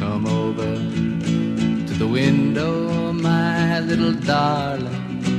come over to the window, my little darling.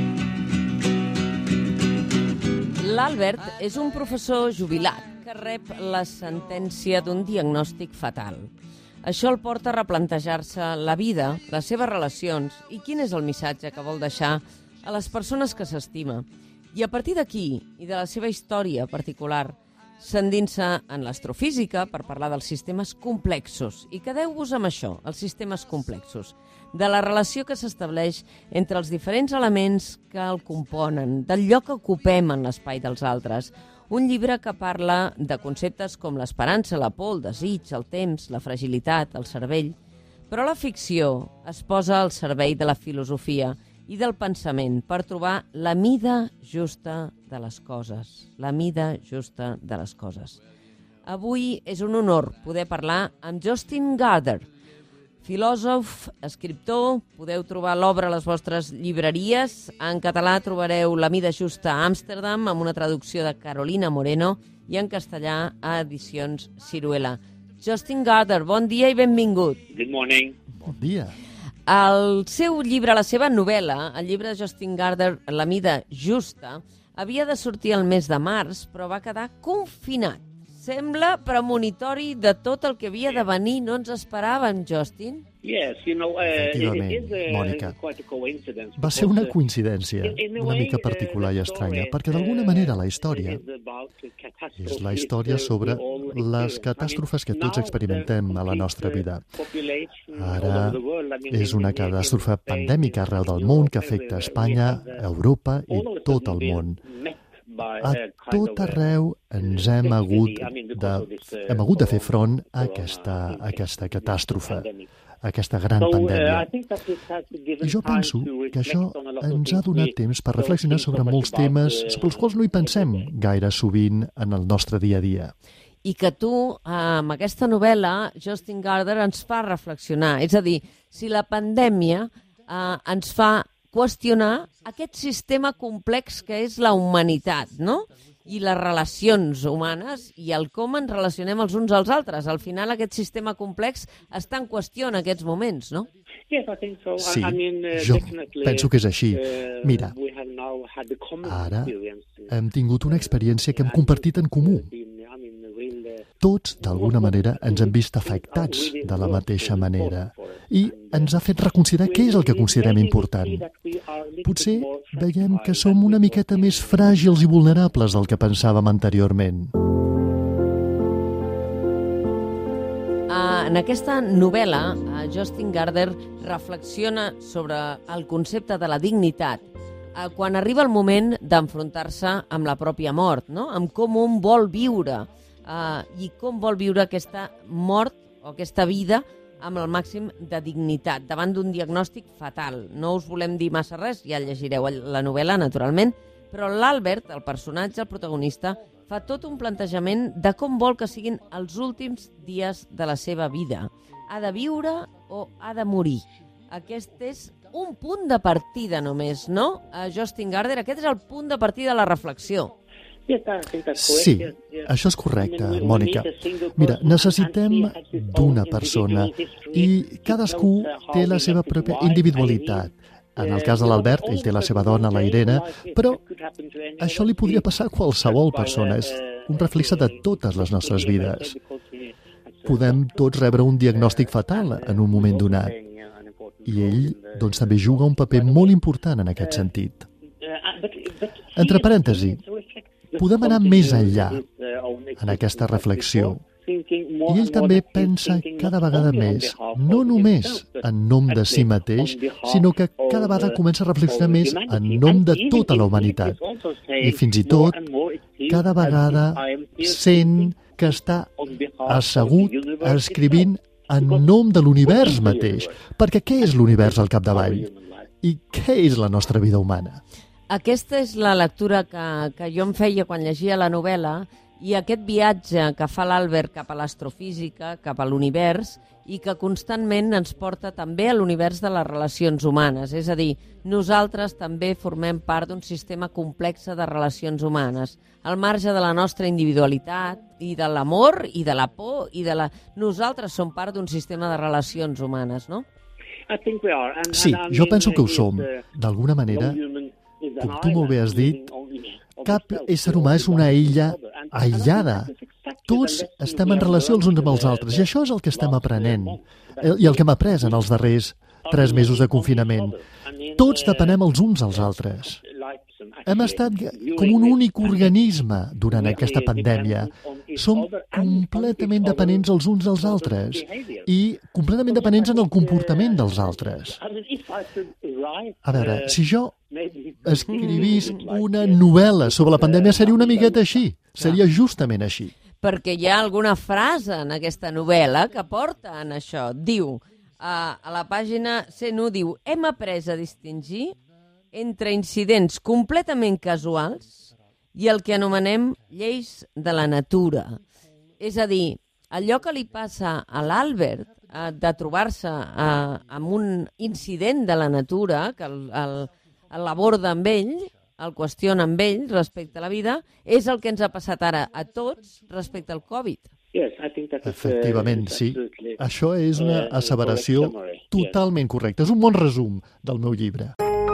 L'Albert és un professor jubilat que rep la sentència d'un diagnòstic fatal. Això el porta a replantejar-se la vida, les seves relacions i quin és el missatge que vol deixar a les persones que s'estima. I a partir d'aquí, i de la seva història particular, s'endinsa en l'astrofísica per parlar dels sistemes complexos. I quedeu-vos amb això, els sistemes complexos, de la relació que s'estableix entre els diferents elements que el componen, del lloc que ocupem en l'espai dels altres. Un llibre que parla de conceptes com l'esperança, la por, el desig, el temps, la fragilitat, el cervell. Però la ficció es posa al servei de la filosofia i del pensament per trobar la mida justa de les coses. La mida justa de les coses. Avui és un honor poder parlar amb Jostein Gaarder, filòsof, escriptor. Podeu trobar l'obra a les vostres llibreries. En català trobareu La mida justa a Amsterdam, amb una traducció de Carolina Moreno, i en castellà a Edicions Ciruela. Jostein Gaarder, bon dia i benvingut. Good morning. Bon dia. El seu llibre, la seva novel·la, el llibre de Jostein Gaarder, La mida justa, havia de sortir el mes de març, però va quedar confinat. Sembla premonitori de tot el que havia de venir. No ens esperàvem, Jostein? Yes, Efectivament, Mònica. Va ser una coincidència una mica particular i estranya, perquè d'alguna manera la història és la història sobre les catàstrofes que tots experimentem a la nostra vida. Ara és una catàstrofe pandèmica arreu del món que afecta Espanya, Europa i tot el món. A tot arreu ens hem hagut de fer front a aquesta catàstrofe, a aquesta gran pandèmia. I jo penso que això ens ha donat temps per reflexionar sobre molts temes sobre els quals no hi pensem gaire sovint en el nostre dia a dia. I que tu, amb aquesta novel·la, Jostein Gaarder, ens fa reflexionar. És a dir, si la pandèmia ens fa qüestionar aquest sistema complex que és la humanitat, no? I les relacions humanes i el com ens relacionem els uns als altres. Al final aquest sistema complex està en qüestió en aquests moments, no? Sí, jo penso que és així. Mira, ara hem tingut una experiència que hem compartit en comú. Tots, d'alguna manera, ens hem vist afectats de la mateixa manera i ens ha fet reconsiderar què és el que considerem important. Potser veiem que som una miqueta més fràgils i vulnerables del que pensàvem anteriorment. En aquesta novel·la, Jostein Gaarder reflexiona sobre el concepte de la dignitat quan arriba el moment d'enfrontar-se amb la pròpia mort, no? Amb com un vol viure i com vol viure aquesta mort o aquesta vida amb el màxim de dignitat, davant d'un diagnòstic fatal. No us volem dir massa res, ja llegireu la novel·la, naturalment, però l'Albert, el personatge, el protagonista, fa tot un plantejament de com vol que siguin els últims dies de la seva vida. Ha de viure o ha de morir? Aquest és un punt de partida només, no? Jostein Gaarder, aquest és el punt de partida de la reflexió. Sí, això és correcte, Mònica. Mira, necessitem d'una persona i cadascú té la seva pròpia individualitat. En el cas de l'Albert, ell té la seva dona, la Irene, però això li podria passar a qualsevol persona. És un reflex de totes les nostres vides. Podem tots rebre un diagnòstic fatal en un moment donat. I ell, doncs, també juga un paper molt important en aquest sentit. Entre parèntesi, podem anar més enllà en aquesta reflexió. I ell també pensa cada vegada més, no només en nom de si mateix, sinó que cada vegada comença a reflexionar més en nom de tota la humanitat. I fins i tot, cada vegada sent que està assegut escrivint en nom de l'univers mateix. Perquè què és l'univers al capdavall? I què és la nostra vida humana? Aquesta és la lectura que jo em feia quan llegia la novel·la, i aquest viatge que fa l'Albert cap a l'astrofísica, cap a l'univers, i que constantment ens porta també a l'univers de les relacions humanes. És a dir, nosaltres també formem part d'un sistema complex de relacions humanes, al marge de la nostra individualitat i de l'amor i de la por i de la... Nosaltres som part d'un sistema de relacions humanes, no? Sí, jo penso que ho som. D'alguna manera, com tu molt bé has dit, cap ésser humà és una illa aïllada. Tots estem en relació els uns amb els altres, i això és el que estem aprenent, i el que hem après en els darrers 3 mesos de confinament. Tots depenem els uns als altres. Hem estat com un únic organisme durant aquesta pandèmia. Som completament dependents els uns dels altres i completament dependents en el comportament dels altres. A veure, si jo escrivís una novel·la sobre la pandèmia seria una miqueta així, seria justament així. Perquè hi ha alguna frase en aquesta novel·la que porta en això. Diu, a la pàgina 101, diu: hem après a distingir entre incidents completament casuals i el que anomenem lleis de la natura. És a dir, allò que li passa a l'Albert de trobar-se amb un incident de la natura, que l'aborda amb ell, el qüestiona amb ell respecte a la vida, és el que ens ha passat ara a tots respecte al Covid. Efectivament, sí. Això és una asseveració totalment correcta. És un bon resum del meu llibre.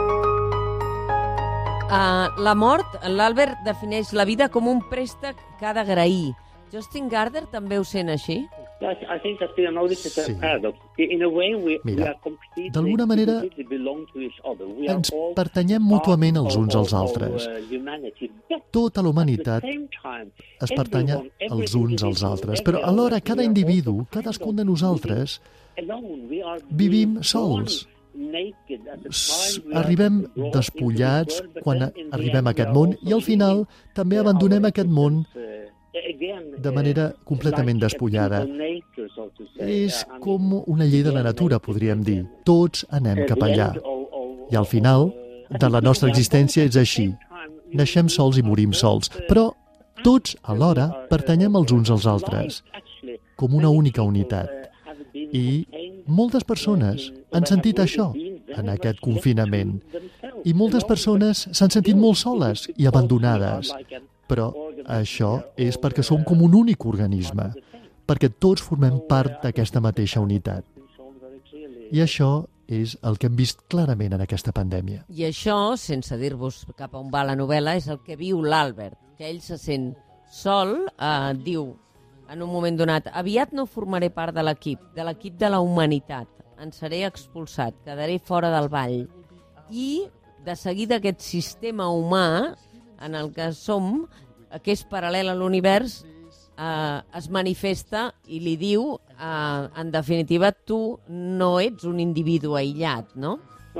La mort, l'Albert defineix la vida com un préstec que ha d'agrair. Justin Gardner també ho sent així? Sí. Mira, d'alguna manera ens pertanyem mútuament els uns als altres. Tota la humanitat es pertanya els uns als altres, però alhora cada individu, cadascun de nosaltres, vivim sols. Arribem despullats quan arribem a aquest món i al final també abandonem aquest món de manera completament despullada. És com una llei de la natura, podríem dir. Tots anem cap allà. I al final de la nostra existència és així. Naixem sols i morim sols, però tots alhora pertanyem els uns als altres, com una única unitat. I moltes persones han sentit això en aquest confinament. I moltes persones s'han sentit molt soles i abandonades. Però això és perquè som com un únic organisme, perquè tots formem part d'aquesta mateixa unitat. I això és el que hem vist clarament en aquesta pandèmia. I això, sense dir-vos cap a on va la novel·la, és el que viu l'Albert, que ell se sent sol, diu en un moment donat: aviat no formaré part de l'equip de la humanitat, en seré expulsat, quedaré fora del ball. I de seguida aquest sistema humà en el que som, que és paral·lel a l'univers, es manifesta i li diu, en definitiva, tu no ets un individu aïllat, no?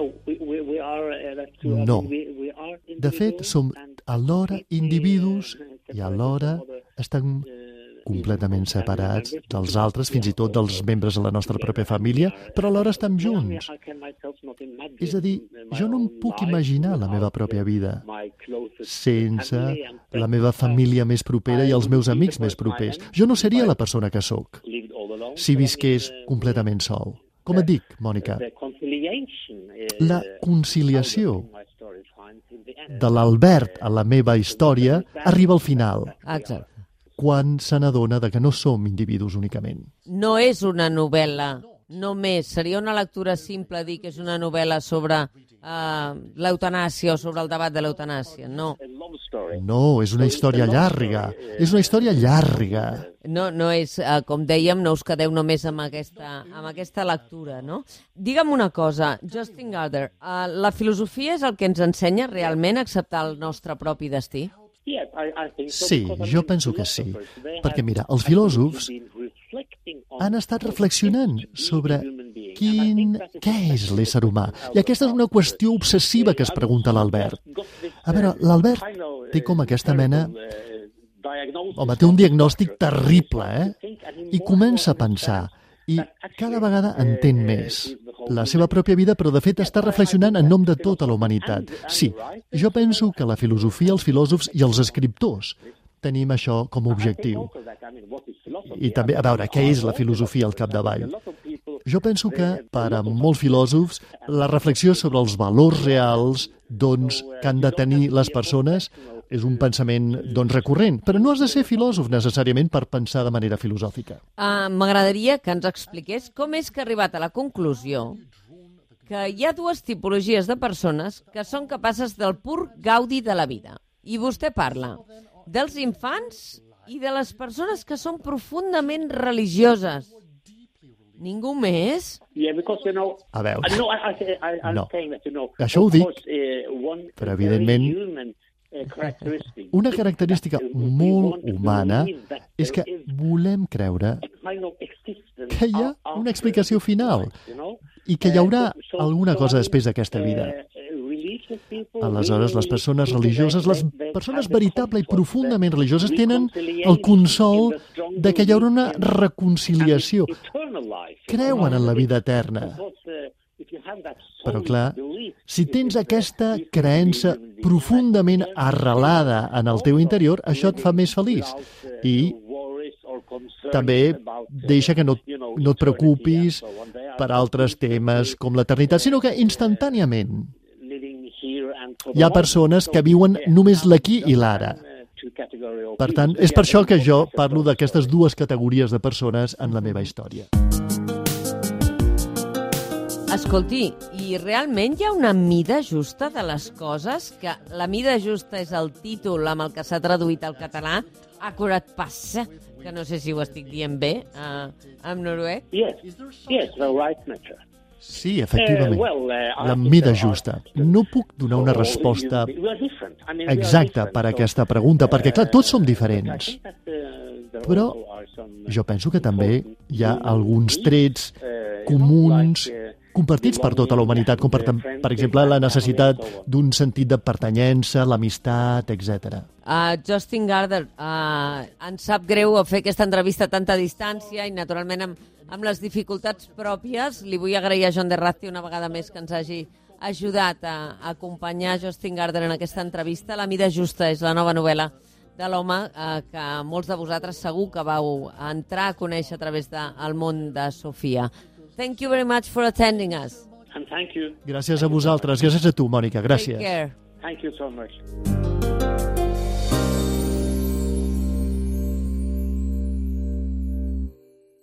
No. De fet, som alhora individus i alhora estem completament separats dels altres, fins i tot dels membres de la nostra pròpia família, però alhora estem junts. És a dir, jo no em puc imaginar la meva pròpia vida sense la meva família més propera i els meus amics més propers. Jo no seria la persona que sóc si visqués completament sol. Com et dic, Mònica, la conciliació de l'Albert a la meva història arriba al final. Exacte. Quan se n'adona que no som individus únicament. No és una novel·la només. Seria una lectura simple dir que és una novel·la sobre l'eutanàsia o sobre el debat de l'eutanàsia. No. No, és una història llarga. És una història llarga. No és, com dèiem, no us quedeu només amb aquesta lectura, no? Digue'm una cosa, Justin Gardner, la filosofia és el que ens ensenya realment a acceptar el nostre propi destí? Sí, jo penso que sí. Perquè, mira, els filòsofs han estat reflexionant sobre què és l'ésser humà. I aquesta és una qüestió obsessiva que es pregunta l'Albert. A veure, l'Albert té com aquesta mena... Home, té un diagnòstic terrible, I comença a pensar. I cada vegada entén més la seva pròpia vida, però de fet està reflexionant en nom de tota la humanitat. Sí, jo penso que la filosofia, els filòsofs i els escriptors tenim això com a objectiu. I també, a veure, què és la filosofia al capdavall? Jo penso que, per a molts filòsofs, la reflexió sobre els valors reals que han de tenir les persones és un pensament recurrent, però no has de ser filòsof necessàriament per pensar de manera filosòfica. M'agradaria que ens expliqués com és que ha arribat a la conclusió que hi ha dues tipologies de persones que són capaces del pur gaudi de la vida. I vostè parla dels infants i de les persones que són profundament religioses. Ningú més? A veure, no. Això ho dic, però evidentment una característica molt humana és que volem creure que hi ha una explicació final i que hi haurà alguna cosa després d'aquesta vida. Aleshores, les persones religioses, les persones veritable i profundament religioses, tenen el consol de que hi haurà una reconciliació. Creuen en la vida eterna. Però, clar, si tens aquesta creença profundament arrelada en el teu interior, això et fa més feliç. I també deixa que no et preocupis per altres temes com l'eternitat, sinó que instantàniament hi ha persones que viuen només l'aquí i l'ara. Per tant, és per això que jo parlo d'aquestes dues categories de persones en la meva història. Escolti, i realment hi ha una mida justa de les coses? Que la mida justa és el títol amb el que s'ha traduït al català, Akkurat passe, que no sé si ho estic dient bé, en noruec. Yes, the right measure. Sí, efectivament, la mida justa. No puc donar una resposta exacta per a aquesta pregunta, perquè, clar, tots som diferents. Però jo penso que també hi ha alguns trets comuns compartits per tota la humanitat, com per exemple la necessitat d'un sentit de pertanyença, l'amistat, etc. Justin Gardner, ens sap greu fer aquesta entrevista a tanta distància i, naturalment, amb les dificultats pròpies. Li vull agrair a John de Razzi una vegada més que ens hagi ajudat a acompanyar Justin Gardner en aquesta entrevista. La mida justa és la nova novel·la de l'home que molts de vosaltres segur que vau entrar a conèixer a través del món de Sofia. Thank you very much for attending us. And thank you. Gràcies a vosaltres. Gràcies a tu, Mònica. Gràcies. Take care. Thank you so much.